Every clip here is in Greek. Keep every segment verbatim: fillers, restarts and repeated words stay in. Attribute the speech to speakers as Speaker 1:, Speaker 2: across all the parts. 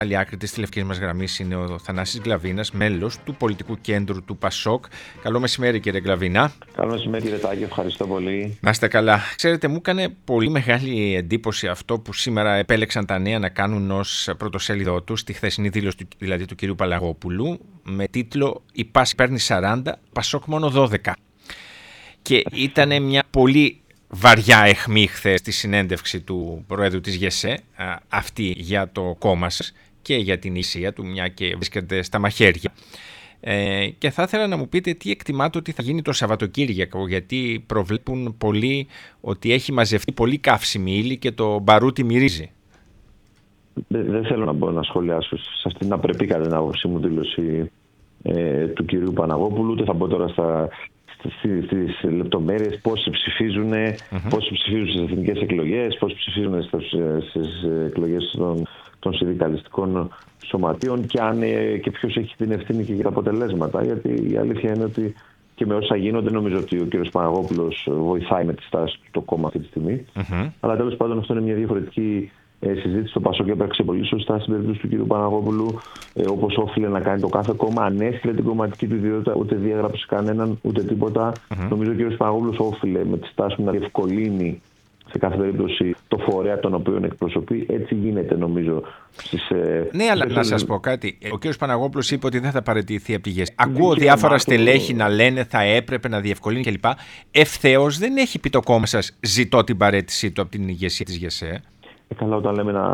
Speaker 1: Άλλη άκρη της τηλεφωνικής μας γραμμής είναι ο Θανάσης Γκλαβίνας, μέλος του πολιτικού κέντρου του Πασόκ. Καλό μεσημέρι, κύριε Γκλαβίνα.
Speaker 2: Καλό μεσημέρι, κύριε Τάκη, ευχαριστώ πολύ.
Speaker 1: Να είστε καλά. Ξέρετε, μου έκανε πολύ μεγάλη εντύπωση αυτό που σήμερα επέλεξαν τα νέα να κάνουν ως πρωτοσέλιδό τους, τη χθεσινή δήλωση του, δηλαδή του κυρίου Παλαγόπουλου, με τίτλο «Η Πάση παίρνει σαράντα, Πασόκ μόνο δώδεκα». Και ήταν μια πολύ βαριά αιχμή χθες στη συνέντευξη του Προέδρου της ΓΕΣΕ, αυτή για το κόμμα σας και για την ησία του, μια και βρίσκεται στα μαχαίρια. Ε, και θα ήθελα να μου πείτε τι εκτιμάτε ότι θα γίνει το Σαββατοκύριακο, γιατί προβλέπουν πολλοί ότι έχει μαζευτεί πολύ καύσιμη ύλη και το μπαρούτι μυρίζει.
Speaker 2: Δεν, δεν θέλω να μπω να σχολιάσω σε αυτήν την απρεπή κατά την άποψή μου δήλωση ε, του κυρίου Παναγόπουλου, ούτε θα μπω τώρα στα... στις λεπτομέρειες πόσοι ψηφίζουν, mm-hmm. πόσοι ψηφίζουν στις εθνικές εκλογές, πόσοι ψηφίζουν στις εκλογές των, των συνδικαλιστικών σωματείων και, αν, και ποιος έχει την ευθύνη και για τα αποτελέσματα. Γιατί η αλήθεια είναι ότι και με όσα γίνονται, νομίζω ότι ο κ. Παναγόπουλος βοηθάει με τη στάση του το κόμμα αυτή τη στιγμή. Mm-hmm. Αλλά τέλος πάντων αυτό είναι μια διαφορετική συζήτηση. Το Πασόκ έπαιξε πολύ σωστά στην περίπτωση του κ. Παναγόπουλου, ε, όπως όφιλε να κάνει το κάθε κόμμα. Ανέστηλε την κομματική του ιδιότητα, ούτε διέγραψε κανέναν, ούτε τίποτα. Mm-hmm. Νομίζω ο κ. Παναγόπουλος όφιλε με τη στάση του να διευκολύνει σε κάθε περίπτωση το φορέα τον οποίο εκπροσωπεί. Έτσι γίνεται, νομίζω. Στις,
Speaker 1: ναι, αλλά στις... να σας πω κάτι. Ο κ. Παναγόπουλος είπε ότι δεν θα παραιτηθεί από τη ΓΕΣΕ. Ακούω διάφορα στελέχη να λένε θα έπρεπε να διευκολύνει κλπ. Ευθέως δεν έχει πει το κόμμα σας ζητώ την παραίτησή του από την ηγεσία της ΓΕΣΕ.
Speaker 2: Ε, καλά, όταν λέμε να,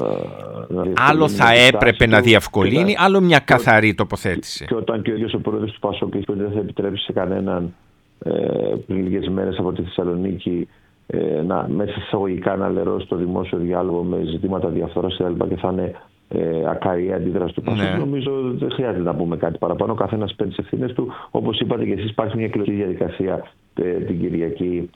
Speaker 2: να
Speaker 1: άλλο θα έπρεπε να διευκολύνει, και άλλο μια καθαρή τοποθέτηση.
Speaker 2: Και όταν και ο ίδιος ο πρόεδρος του Πασόκ είπε ότι δεν θα επιτρέψει σε κανέναν ε, πριν λίγες μέρες από τη Θεσσαλονίκη ε, να, μέσα εισαγωγικά να λερώσει το δημόσιο διάλογο με ζητήματα διαφθοράς και θα είναι ε, ακαρία αντίδραση του Πασόκ. Ναι. Νομίζω δεν χρειάζεται να πούμε κάτι παραπάνω. Ο καθένας παίρνει τις ευθύνες του. Όπως είπατε και εσείς, υπάρχει μια εκλογική διαδικασία ε, την Κυριακή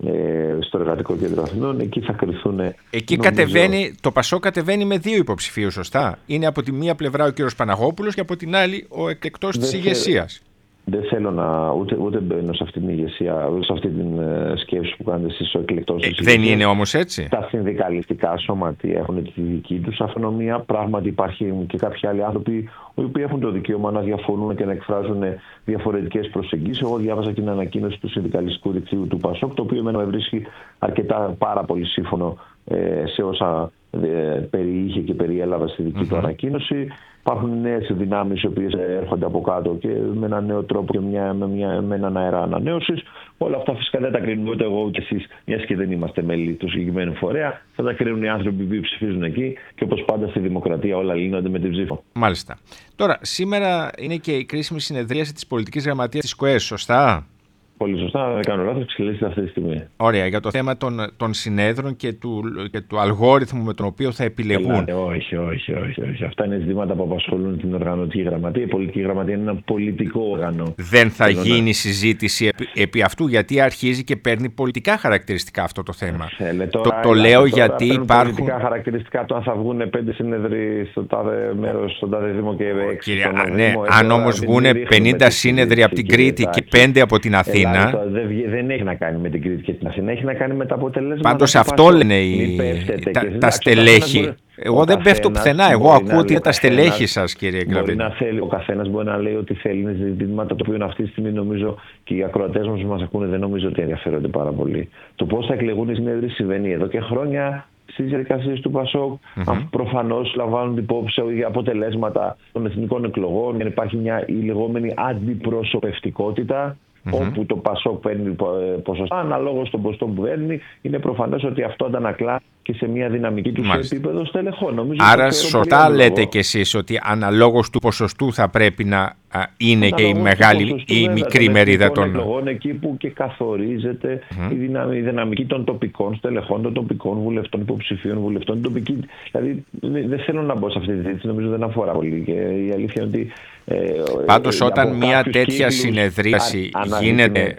Speaker 2: στο Εργατικό Κέντρο Αθηνών. Εκεί θα κρυθούν.
Speaker 1: Εκεί νομίζω... κατεβαίνει, το Πασόκ κατεβαίνει με δύο υποψηφίους, σωστά. Είναι από τη μία πλευρά ο κύριος Παναγόπουλος και από την άλλη ο εκλεκτός της ηγεσίας.
Speaker 2: Δεν θέλω να ούτε, ούτε μπαίνω σε αυτή την ηγεσία, σε αυτή την uh, σκέψη που κάνετε εσείς ο εκλεκτός.
Speaker 1: Ε, δεν είναι όμως έτσι.
Speaker 2: Τα συνδικαλιστικά σώματια έχουν τη δική τους αυτονομία. Πράγματι υπάρχουν και κάποιοι άλλοι άνθρωποι οι οποίοι έχουν το δικαίωμα να διαφωνούν και να εκφράζουν διαφορετικές προσεγγίσεις. Εγώ διάβασα και την ανακοίνωση του συνδικαλιστικού δικτύου του Πασόκ, το οποίο εμένα με βρίσκει αρκετά πάρα πολύ σύμφωνο ε, σε όσα ε, περιείχε και περιέλαβα στη δική mm-hmm. του ανακοίνωση. Υπάρχουν νέες δυνάμεις οι οποίες έρχονται από κάτω και με έναν νέο τρόπο και μια, με, μια, με έναν αέρα ανανέωσης. Όλα αυτά φυσικά δεν τα κρίνουμε ούτε εγώ ούτε εσείς, μιας και δεν είμαστε μέλη του συγκεκριμένου φορέα. Θα τα κρίνουν οι άνθρωποι που ψηφίζουν εκεί και όπως πάντα στη δημοκρατία όλα λύνονται με την ψήφο.
Speaker 1: Μάλιστα. Τώρα, σήμερα είναι και η κρίσιμη συνεδρίαση της πολιτικής γραμματείας της ΚΟΕΣ, σωστά?
Speaker 2: Πολύ σωστά, δεν κάνω λάθος, εξελίσσεται αυτή τη στιγμή.
Speaker 1: Ωραία, για το θέμα των, των συνέδρων και του, και του αλγόριθμου με τον οποίο θα επιλεγούν.
Speaker 2: Ελάτε, όχι, όχι, όχι, όχι. Αυτά είναι ζητήματα που απασχολούν την οργανωτική γραμματεία. Η πολιτική γραμματεία είναι ένα πολιτικό όργανο.
Speaker 1: Δεν θα γίνει να... συζήτηση επί, επί αυτού, γιατί αρχίζει και παίρνει πολιτικά χαρακτηριστικά αυτό το θέμα.
Speaker 2: Θέλε,
Speaker 1: τώρα,
Speaker 2: το,
Speaker 1: το λέω
Speaker 2: τώρα,
Speaker 1: γιατί
Speaker 2: τώρα
Speaker 1: υπάρχουν.
Speaker 2: Πολιτικά χαρακτηριστικά το αν θα βγουν πέντε σύνεδροι στο τάδε μέρος, στον τάδε Δήμο και έξι.
Speaker 1: Κύριε, ναι, αν όμως βγουν πενήντα σύνεδροι από την Κρήτη και πέντε από την Αθήνα.
Speaker 2: Δεν έχει να κάνει με την Κρήτη και την Αθήνα, έχει να κάνει με τα αποτελέσματα.
Speaker 1: Πάντως αυτό λένε οι... τα, τα στελέχη. Εγώ δεν πέφτω πουθενά. Εγώ ακούω ότι είναι τα στελέχη σας, κύριε Γκλαβίνα.
Speaker 2: Ο καθένας μπορεί να λέει ότι θέλει. Είναι ζητήματα το οποίο αυτή τη στιγμή νομίζω και οι ακροατές μας που μας ακούνε δεν νομίζω ότι ενδιαφέρονται πάρα πολύ. Το πώς θα εκλεγούν οι συνέδροι συμβαίνει εδώ και χρόνια στις διαδικασίες του Πασόκ. Mm-hmm. Προφανώς λαμβάνουν υπόψη για αποτελέσματα των εθνικών εκλογών. Για να υπάρχει μια η λεγόμενη αντιπροσωπευτικότητα. Mm-hmm. Όπου το Πασόκ παίρνει ποσοστά, αναλόγως στον ποσοστό που παίρνει, είναι προφανές ότι αυτό αντανακλά και σε μια δυναμική του σε επίπεδο στελεχών. Νομίζω
Speaker 1: άρα σωστά λέτε κι εσείς ότι αναλόγως του ποσοστού θα πρέπει να α, είναι αναλόγως και η μεγάλη ή η μικρή μερίδα των
Speaker 2: εκλογών, εκεί που και καθορίζεται mm-hmm. η, δυναμική, η δυναμική των τοπικών στελεχών, των τοπικών βουλευτών, υποψηφίων βουλευτών. Τοπική, δηλαδή δεν θέλω να μπω σε αυτή τη συζήτηση, νομίζω δεν αφορά πολύ. Και η αλήθεια είναι ότι. Ε,
Speaker 1: Πάντως, ε, όταν μια τέτοια κύκλους, συνεδρίαση α, γίνεται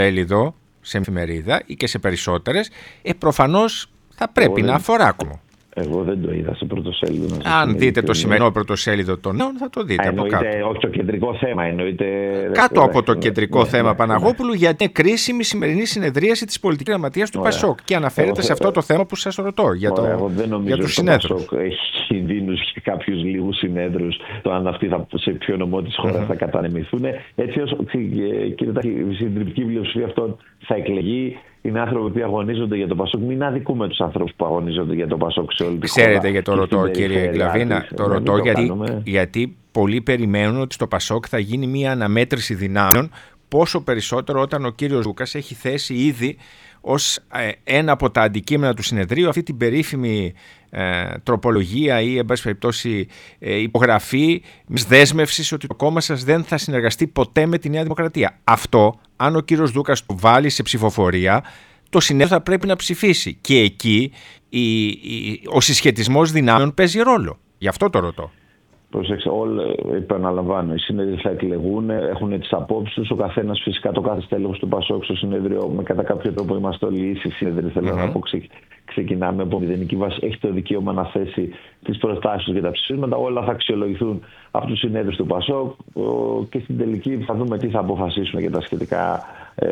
Speaker 1: πρωτοσέλιδο σε εφημερίδα ή και σε περισσότερες, ε, προφανώς θα πρέπει Εγώ να δεν... αφορά ακόμα.
Speaker 2: Εγώ δεν το είδα σε πρωτοσέλιδο.
Speaker 1: Αν δείτε το σημερινό πρωτοσέλιδο των νέων, θα το δείτε.
Speaker 2: Εννοείται,
Speaker 1: από κάτω.
Speaker 2: Όχι το κεντρικό θέμα, εννοείται.
Speaker 1: Κάτω από το κεντρικό ναι, θέμα, ναι, Παναγόπουλου, ναι. γιατί είναι κρίσιμη η σημερινή συνεδρίαση της πολιτικής γραμματείας του Ωραία. Πασόκ. Και αναφέρεται εγώ, σε αυτό το θέμα που σας ρωτώ, για, το,
Speaker 2: εγώ δεν νομίζω
Speaker 1: για τους συνέδρους.
Speaker 2: Το Πασόκ έχει κινδύνους και κάποιους λίγους συνέδρους, το αν αυτοί θα, σε ποιο νομό της χώρας mm-hmm. θα κατανεμηθούν. Έτσι, όσο κύριε Τάκη, η συντριπτική πλειοψηφία αυτών θα εκλεγεί. Είναι άνθρωποι που αγωνίζονται για το Πασόκ. Μην αδικούμε τους ανθρώπους που αγωνίζονται για το Πασόκ σε όλη τη χώρα.
Speaker 1: Ξέρετε για το ρωτώ, κύριε Γκλαβίνα. Το ρωτώ γιατί, γιατί πολλοί περιμένουν ότι στο Πασόκ θα γίνει μια αναμέτρηση δυνάμεων, πόσο περισσότερο όταν ο κύριος Δούκας έχει θέσει ήδη ως ένα από τα αντικείμενα του συνεδρίου αυτή την περίφημη ε, τροπολογία ή εν πάση περιπτώσει ε, υπογραφή μιας δέσμευσης ότι το κόμμα σας δεν θα συνεργαστεί ποτέ με τη Νέα Δημοκρατία. Αυτό, αν ο κύριος Δούκας το βάλει σε ψηφοφορία, το συνέδριο θα πρέπει να ψηφίσει. Και εκεί η, η, ο συσχετισμός δυνάμεων παίζει ρόλο. Γι' αυτό το ρωτώ.
Speaker 2: Προσέξτε, όλοι επαναλαμβάνω, οι συνέδριοι θα εκλεγούν, έχουν τις απόψεις τους. Ο καθένας, φυσικά, το κάθε στέλεχος του Πασόκ στο συνέδριο, με κατά κάποιο τρόπο είμαστε όλοι ίσοι συνέδριοι. Θέλω mm-hmm. να πω, ξε, ξεκινάμε από μηδενική βάση. Έχει το δικαίωμα να θέσει τις προτάσεις του για τα ψηφίσματα. Όλα θα αξιολογηθούν από τους συνέδριους του Πασόκ και στην τελική θα δούμε τι θα αποφασίσουμε για τα σχετικά.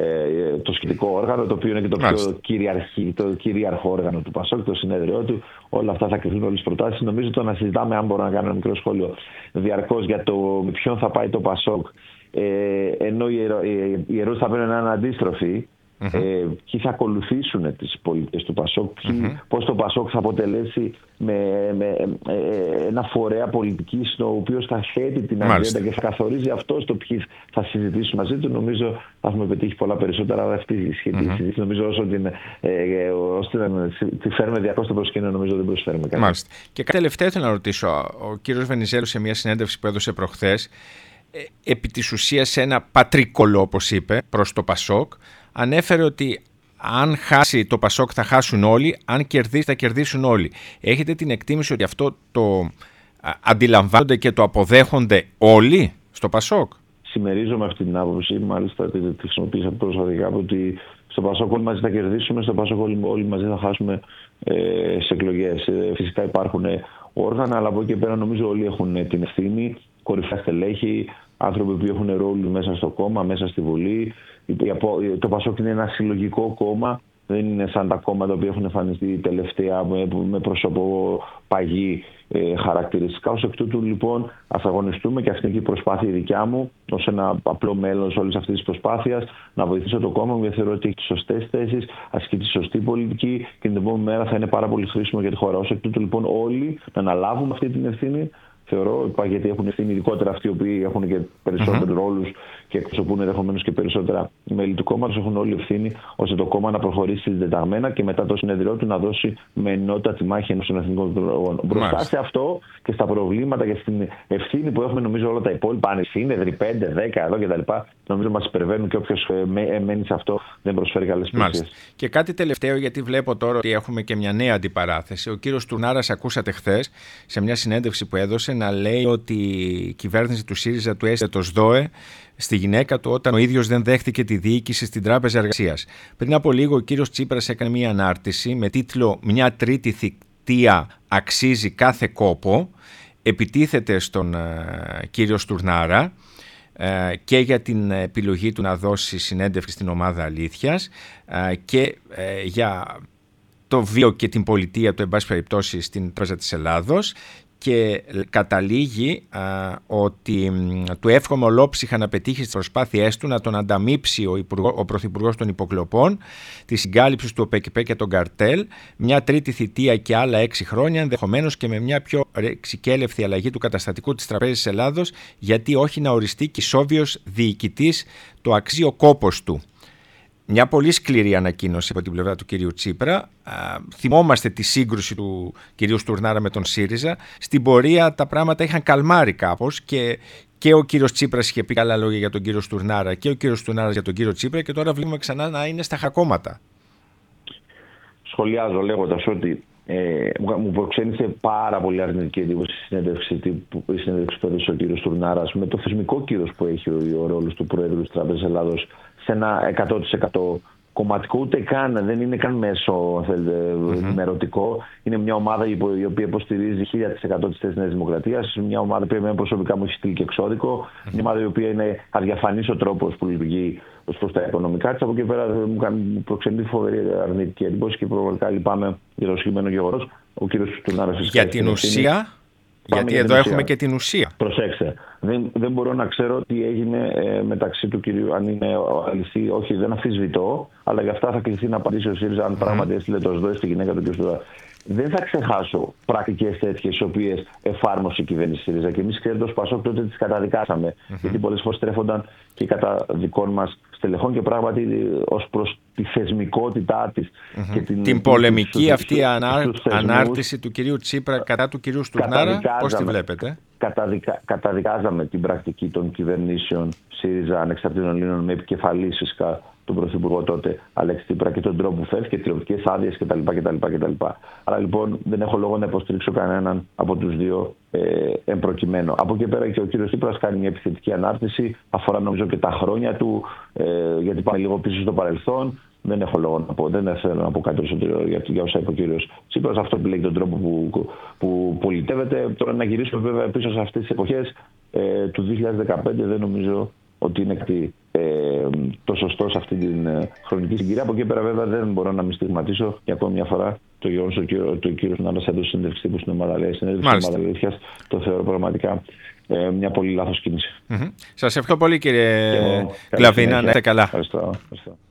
Speaker 2: Το σχετικό όργανο, το οποίο είναι και το πιο κυριαρχή, το κυρίαρχο όργανο του Πασόκ, το συνέδριό του. Όλα αυτά θα κρυφθούν όλες τις προτάσεις. Νομίζω το να συζητάμε, αν μπορώ να κάνω ένα μικρό σχόλιο διαρκώς για το με ποιον θα πάει το Πασόκ, ε, ενώ οι ερώτηση θα πρέπει να είναι αντίστροφοι. Mm-hmm. Ε, ποιοι θα ακολουθήσουν τις πολιτικές του Πασόκ, mm-hmm. πώς το Πασόκ θα αποτελέσει με, με ε, ένα φορέα πολιτικής ο οποίος θα θέτει την ατζέντα και θα καθορίζει αυτό το ποιοι θα συζητήσουν μαζί του. Νομίζω θα έχουμε πετύχει πολλά περισσότερα, αλλά αυτή η σχετική συζήτηση mm-hmm. νομίζω όσο την, ε, ώστε τη φέρουμε διακόσια στο προσκήνιο, νομίζω δεν προσφέρουμε κάτι.
Speaker 1: Μάλιστα. Και κάτι τελευταίο θέλω να ρωτήσω. Ο κύριος Βενιζέλος σε μια συνέντευξη που έδωσε προχθές, ε, επί της ουσίας ένα πατρίκολο, όπως είπε, προς το Πασόκ, ανέφερε ότι αν χάσει το Πασόκ θα χάσουν όλοι, αν κερδίσει θα κερδίσουν όλοι. Έχετε την εκτίμηση ότι αυτό το αντιλαμβάνονται και το αποδέχονται όλοι στο Πασόκ?
Speaker 2: Συμμερίζομαι αυτή την άποψη, μάλιστα τη χρησιμοποίησα προσωπικά, ότι στο Πασόκ όλοι μαζί θα κερδίσουμε, στο Πασόκ όλοι, όλοι μαζί θα χάσουμε ε, σε εκλογές. Ε, φυσικά υπάρχουν όργανα, αλλά από εκεί και πέρα νομίζω όλοι έχουν την ευθύνη, κορυφαία στελέχη, άνθρωποι που έχουν ρόλο μέσα στο κόμμα, μέσα στη Βουλή. Το Πασόκ είναι ένα συλλογικό κόμμα, δεν είναι σαν τα κόμματα που έχουν εμφανιστεί τελευταία με πρόσωπο παγί ε, χαρακτηριστικά. Ως εκ τούτου, λοιπόν, ας αγωνιστούμε και αυτή είναι και η προσπάθεια η δικιά μου, ως ένα απλό μέλος όλης αυτής της προσπάθειας, να βοηθήσω το κόμμα μου, γιατί θεωρώ ότι έχει τις σωστές θέσεις, ασκεί τη σωστή πολιτική και την επόμενη μέρα θα είναι πάρα πολύ χρήσιμο για τη χώρα. Ως εκ τούτου, λοιπόν, όλοι να αναλάβουμε αυτή την ευθύνη. Θεωρώ, γιατί έχουν ευθύνη, ειδικότερα αυτοί οι οποίοι έχουν και περισσότερους mm-hmm. ρόλους και εκπροσωπούν ενδεχομένως και περισσότερα μέλη του κόμματος, έχουν όλη ευθύνη ώστε το κόμμα να προχωρήσει συντεταγμένα και μετά το συνεδριό του να δώσει με ενότητα τη μάχη ενός εθνικών λογών. Μπροστά σε αυτό και στα προβλήματα και στην ευθύνη που έχουμε, νομίζω, όλα τα υπόλοιπα, αν συνέδροι πέντε, δέκα εδώ κτλ., νομίζω μας υπερβαίνουν και όποιος μένει σε αυτό δεν προσφέρει καλές πλησίες.
Speaker 1: Και κάτι τελευταίο, γιατί βλέπω τώρα ότι έχουμε και μια νέα αντιπαράθεση. Ο κύριος Τουρνάρας, ακούσατε χθες σε μια συνέντευξη που έδωσε, να λέει ότι η κυβέρνηση του ΣΥΡΙΖΑ του έστειλε το ΣΔΟΕ στη γυναίκα του όταν ο ίδιος δεν δέχτηκε τη διοίκηση στην Τράπεζα Εργασίας. Πριν από λίγο ο κύριος Τσίπρας έκανε μια ανάρτηση με τίτλο «Μια τρίτη θητεία αξίζει κάθε κόπο». Επιτίθεται στον uh, κύριο Στουρνάρα uh, και για την επιλογή του να δώσει συνέντευξη στην ομάδα Αλήθειας uh, και uh, για το βίο και την πολιτεία του, εν πάση περιπτώσει, στην Τράπεζα της Ελλάδος. Και καταλήγει α, ότι μ, του εύχομαι ολόψυχα να πετύχει στις προσπάθειές του να τον ανταμείψει ο, υπουργό, ο Πρωθυπουργός των Υποκλοπών, τη συγκάλυψη του ΟΠΕΚΠ και των καρτέλ, μια τρίτη θητεία και άλλα έξι χρόνια, ενδεχομένως και με μια πιο ρεξικέλευθη αλλαγή του καταστατικού της Τραπέζης Ελλάδος, γιατί όχι να οριστεί και ισόβιος διοικητής το αξίο κόπος του. Μια πολύ σκληρή ανακοίνωση από την πλευρά του κυρίου Τσίπρα. Α, θυμόμαστε τη σύγκρουση του κυρίου Στουρνάρα με τον ΣΥΡΙΖΑ. Στην πορεία τα πράγματα είχαν καλμάρει κάπως και, και ο κύριος Τσίπρας είχε πει καλά λόγια για τον κύριο Στουρνάρα και ο κύριος Στουρνάρας για τον κύριο Τσίπρα και τώρα βλέπουμε ξανά να είναι στα χακώματα.
Speaker 2: Σχολιάζω λέγοντας ότι ε, μου προξένησε πάρα πολύ αρνητική εντύπωση η συνέντευξη που έδωσε ο κύριος Στουρνάρας με το θεσμικό κύρος που έχει ο, ο ρόλος του Προέδρου της Τράπεζας Ελλάδος σε ένα εκατό τοις εκατό κομματικό ούτε καν, δεν είναι καν μέσο mm-hmm. ενημερωτικό. Είναι μια ομάδα η οποία υποστηρίζει χίλια τοις εκατό της θέσης Νέας Δημοκρατίας. Μια ομάδα που εμένα προσωπικά μου έχει στείλει και εξώδικο. Mm-hmm. Μια ομάδα η οποία είναι αδιαφανής ο τρόπος που λειτουργεί ως προς τα οικονομικά της. Από εκεί πέρα μου προξενεί φοβερή αρνητική εντύπωση και προβολικά λυπάμαι για το συγκεκριμένο γεγονός. Ο κύριος Τουρνάρας.
Speaker 1: Για την ουσία. Γιατί εδώ έχουμε ουσία. Και την ουσία.
Speaker 2: Προσέξτε. Δεν, δεν μπορώ να ξέρω τι έγινε ε, μεταξύ του κυρίου, αν είναι αληθή, όχι, δεν αμφισβητώ, αλλά γι' αυτά θα κληθεί να απαντήσει ο ΣΥΡΙΖΑ αν mm. πράγματι έστειλε το ΣΔΟΕ στη γυναίκα του κ. Στουρνάρα. Δεν θα ξεχάσω πρακτικές τέτοιες, τις οποίες εφάρμοσε η κυβέρνηση ΣΥΡΙΖΑ. Και εμείς, ξέρετε, ως ΠΑΣΟΚ τότε τις καταδικάσαμε. Mm-hmm. Γιατί πολλές φορές τρέφονταν και κατά δικών μας στελεχών και πράγματι ως προς τη θεσμικότητά της.
Speaker 1: Mm-hmm. Και την, την πολεμική τους, αυτή τους, ανάρ, τους ανάρτηση του κυρίου Τσίπρα κατά του κυρίου Στουρνάρα, πώς τη βλέπετε?
Speaker 2: Καταδικα, καταδικάζαμε την πρακτική των κυβερνήσεων ΣΥΡΙΖΑ ανεξαρτήτων Ελλήνων με επικεφαλής φυσικά τον Πρωθυπουργό τότε Αλέξη Τσίπρα και τον τρόπο που φέρθηκε, τηλεοπτικές άδειες κτλ, κτλ, κτλ. Άρα λοιπόν δεν έχω λόγο να υποστηρίξω κανέναν από τους δύο ε, εμπροκειμένο. Από εκεί πέρα και ο κύριος Τσίπρας κάνει μια επιθετική ανάρτηση, αφορά νομίζω και τα χρόνια του, ε, γιατί πάμε λίγο πίσω στο παρελθόν. Δεν έχω λόγο να πω, δεν θέλω να πω κάτι περισσότερο για, για όσα είπε ο κύριος Τσίπρας. Αυτό επιλέγει τον τρόπο που, που πολιτεύεται. Τώρα να γυρίσουμε βέβαια πίσω σε αυτές τις εποχές ε, του δύο χιλιάδες δεκαπέντε δεν νομίζω ότι είναι κάτι ε, το σωστό σε αυτή την ε, χρονική συγκυρία. Από εκεί πέρα βέβαια δεν μπορώ να μην στιγματίσω για ακόμη μια φορά το γεγονός ότι ο κύριος Τουρνάρας έδωσε συνέντευξη τύπου στην ομάδα Αλέης. Συνέντευξη στην ομάδα Αλήθειας, το θεωρώ πραγματικά ε, μια πολύ λάθος κίνηση.
Speaker 1: Mm-hmm. Σας ευχαριστώ πολύ κύριε Κλαβίνα. Να είστε καλά.
Speaker 2: Ευχαριστώ. Ευχαριστώ.